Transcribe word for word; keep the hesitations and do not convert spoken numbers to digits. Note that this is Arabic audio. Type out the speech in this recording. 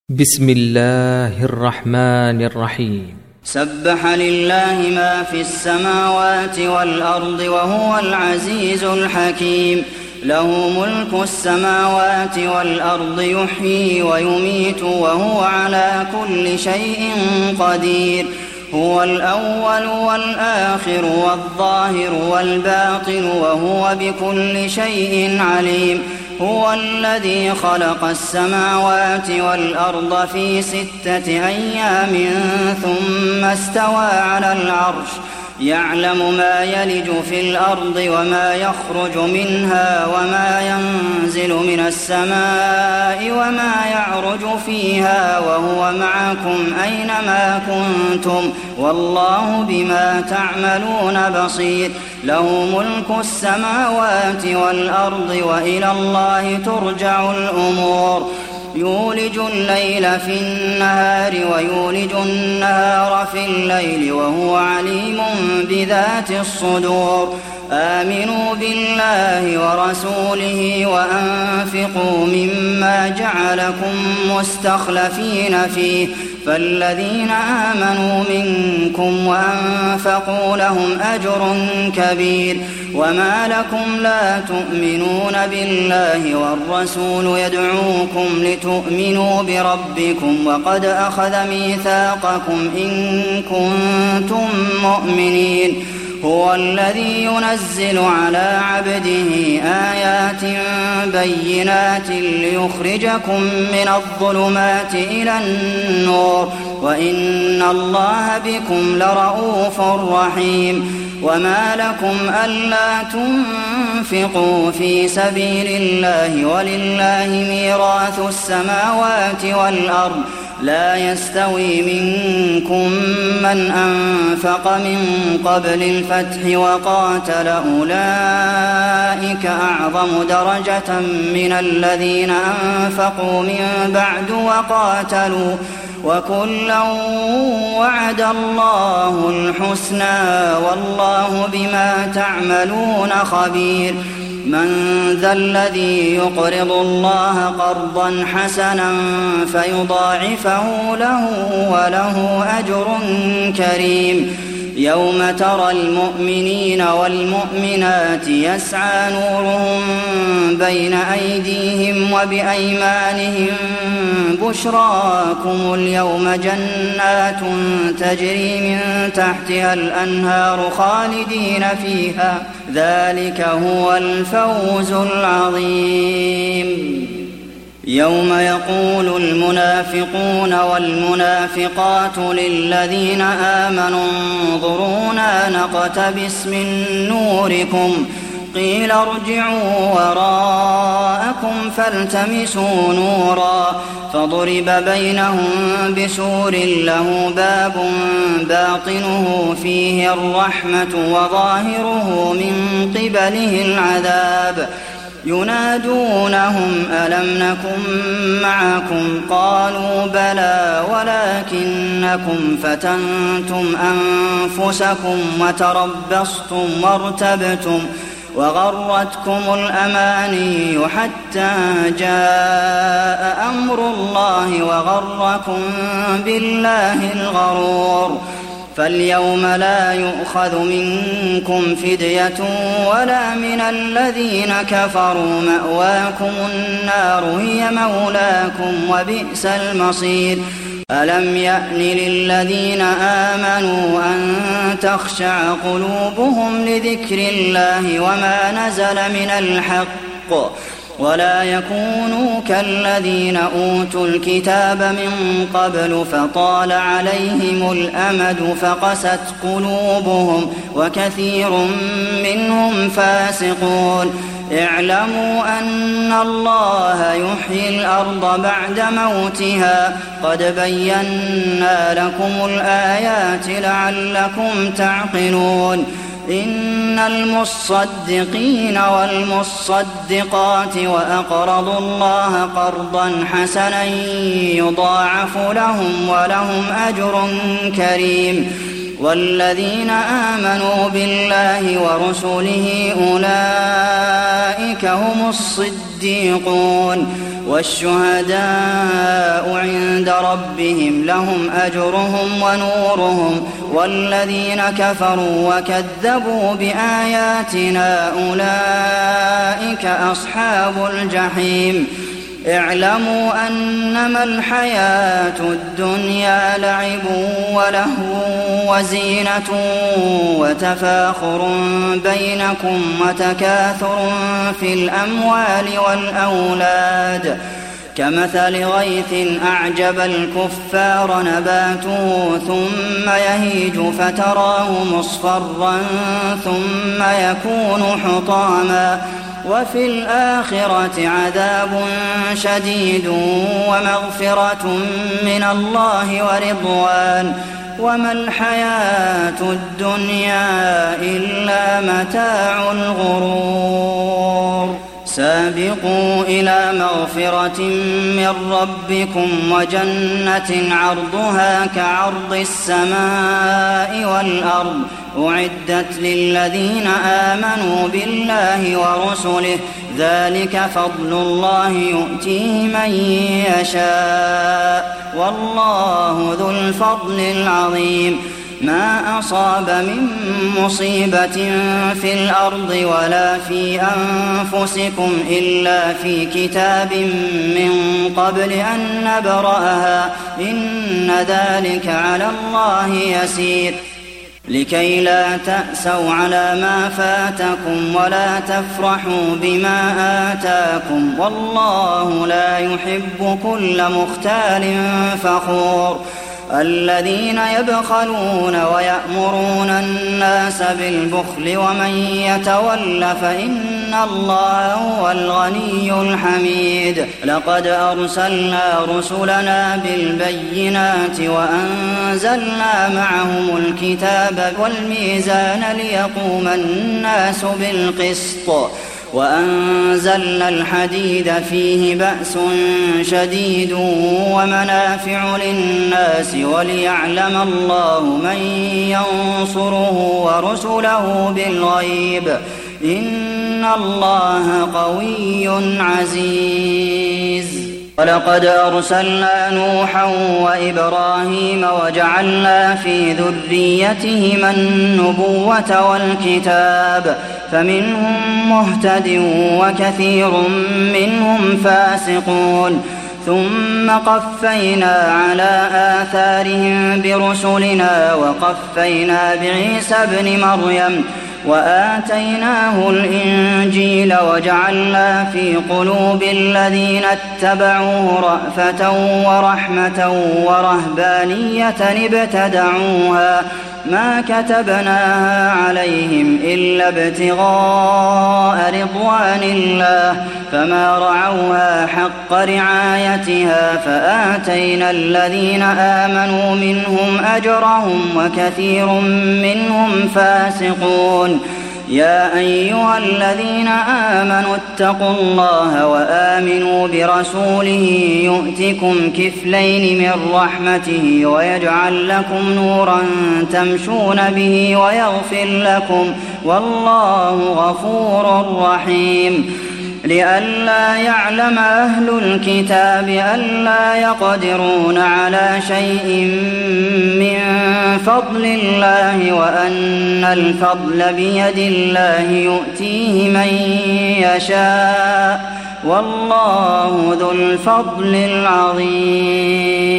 بسم الله الرحمن الرحيم. سبح لله ما في السماوات والأرض وهو العزيز الحكيم. له ملك السماوات والأرض يحيي ويميت وهو على كل شيء قدير. هو الأول والآخر والظاهر والباطن وهو بكل شيء عليم. هو الذي خلق السماوات والأرض في ستة أيام ثم استوى على العرش يعلم ما يلج في الأرض وما يخرج منها وما ينزل من السماء وما يعرج فيها وهو معكم أينما كنتم والله بما تعملون بصير. له ملك السماوات والأرض وإلى الله ترجع الأمور. يولج الليل في النهار ويولج النهار في الليل وهو عليم بذات الصدور. آمنوا بالله ورسوله وأنفقوا مما جعلكم مستخلفين فيه فالذين آمنوا منكم وأنفقوا لهم أجر كبير. وما لكم لا تؤمنون بالله والرسول يدعوكم لتؤمنوا بربكم وقد أخذ ميثاقكم إن كنتم مؤمنين. هو الذي ينزل على عبده آيات بينات ليخرجكم من الظلمات إلى النور وإن الله بكم لرءوف رحيم. وما لكم ألا تنفقوا في سبيل الله ولله ميراث السماوات والأرض لا يستوي منكم من أنفق من قبل الفتح وقاتل أولئك أعظم درجة من الذين أنفقوا من بعد وقاتلوا وكلا وعد الله الحسنى والله بما تعملون خبير. من ذا الذي يقرض الله قرضا حسنا فيضاعفه له وله أجر كريم. يوم ترى المؤمنين والمؤمنات يسعى نورهم بين أيديهم وبأيمانهم بشراكم اليوم جنات تجري من تحتها الأنهار خالدين فيها ذلك هو الفوز العظيم. يوم يقول المنافقون والمنافقات للذين آمنوا انظرونا نقتبس من نوركم قيل ارجعوا وراءكم فالتمسوا نورا فضرب بينهم بسور له باب باطنه فيه الرحمة وظاهره من قبله العذاب. ينادونهم ألم نكن معكم قالوا بلى ولكنكم فتنتم أنفسكم وتربصتم وارتبتم وغرتكم الأماني حتى جاء أمر الله وغركم بالله الغرور. فاليوم لا يؤخذ منكم فدية ولا من الذين كفروا مأواكم النار هي مولاكم وبئس المصير. ألم يأن للذين آمنوا أن تخشع قلوبهم لذكر الله وما نزل من الحق ولا يكونوا كالذين أوتوا الكتاب من قبل فطال عليهم الأمد فقست قلوبهم وكثير منهم فاسقون. اعلموا أن الله يحيي الأرض بعد موتها قد بينا لكم الآيات لعلكم تعقلون. إن المصدقين والمصدقات وأقرضوا الله قرضا حسنا يضاعف لهم ولهم أجر كريم. والذين آمنوا بالله ورسله أولئك هم الصديقون والشهداء عند ربهم لهم أجرهم ونورهم والذين كفروا وكذبوا بآياتنا أولئك أصحاب الجحيم اعلموا أنما الحياة الدنيا لعب ولهو وزينة وتفاخر بينكم وتكاثر في الأموال والأولاد كمثل غيث أعجب الكفار نباته ثم يهيج فتراه مصفرا ثم يكون حطاما وفي الآخرة عذاب شديد ومغفرة من الله ورضوان وما الحياة الدنيا إلا متاع الغرور سابقوا إلى مغفرة من ربكم وجنة عرضها كعرض السماء والأرض أعدت للذين آمنوا بالله ورسله ذلك فضل الله يؤتيه من يشاء والله ذو الفضل العظيم ما أصاب من مصيبة في الأرض ولا في أنفسكم إلا في كتاب من قبل أن نبرأها إن ذلك على الله يسير لكي لا تأسوا على ما فاتكم ولا تفرحوا بما آتاكم والله لا يحب كل مختال فخور الذين يبخلون ويأمرون الناس بالبخل ومن يتول فإن الله هو الغني الحميد لقد أرسلنا رسلنا بالبينات وأنزلنا معهم الكتاب والميزان ليقوم الناس بالقسط وأنزلنا الحديد فيه بأس شديد ومنافع للناس وليعلم الله من ينصره ورسله بالغيب إن الله قوي عزيز ولقد أرسلنا نوحا وإبراهيم وجعلنا في ذريتهما النبوة والكتاب فمنهم مهتد وكثير منهم فاسقون ثم قفينا على آثارهم برسلنا وقفينا بعيسى ابن مريم وآتيناه الإنجيل وجعلنا في قلوب الذين اتبعوه رأفة ورحمة ورهبانية ابتدعوها ما كتبناها عليهم إلا ابتغاء رضوان الله فما رعوها حق رعايتها فآتينا الذين آمنوا منهم أجرهم وكثير منهم فاسقون يا أيها الذين آمنوا اتقوا الله وآمنوا برسوله يؤتكم كفلين من رحمته ويجعل لكم نورا تمشون به ويغفر لكم والله غفور رحيم لئلا يعلم أهل الكتاب ألا يقدرون على شيء من فضل الله وأن الفضل بيد الله يؤتيه من يشاء والله ذو الفضل العظيم